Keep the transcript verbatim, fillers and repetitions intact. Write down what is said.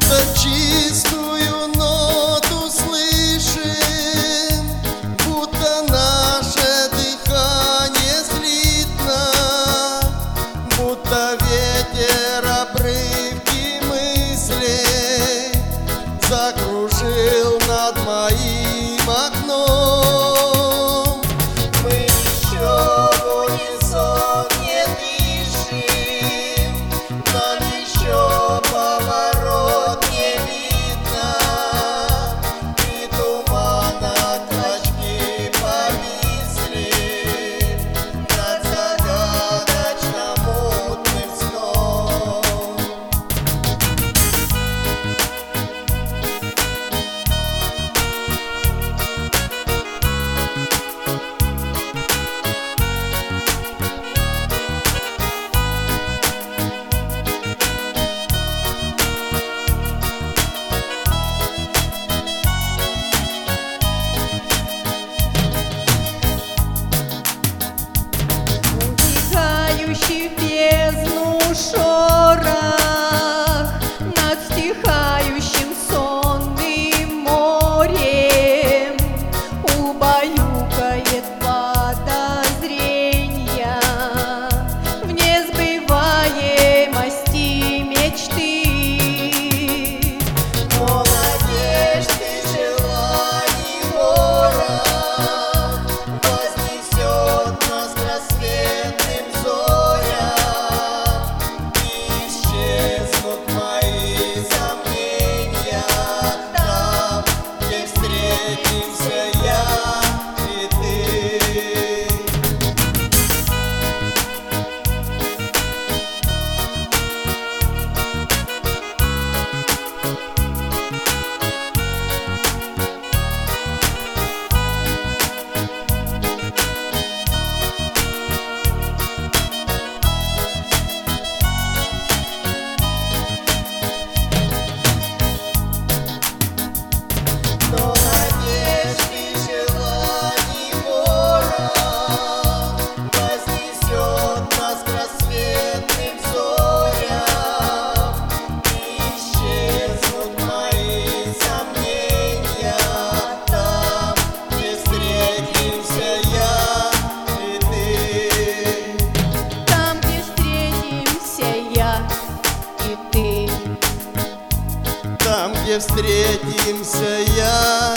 будто чистую ноту слышим, будто наше дыхание слитно, будто ветер обрывки мыслей закружил над моим окном. Мы еще в унисон не дышим, нам еще поворот не видно, и туманно клочки повисли над загадочно мутным сном. Утекающий в бездну шорох над стихающим сонным морем убаюкает подозрения в несбываемости мечты. Но надежды, желаний ворох вознесет нас к рассветным зорям, и исчезнут мои сомнения там, где встретимся я и ты. Но надежды, желаний ворох вознесет нас к рассветным зорям, и исчезнут мои сомнения там, где встретимся я и ты. Там, где встретимся я и ты. Там, где встретимся я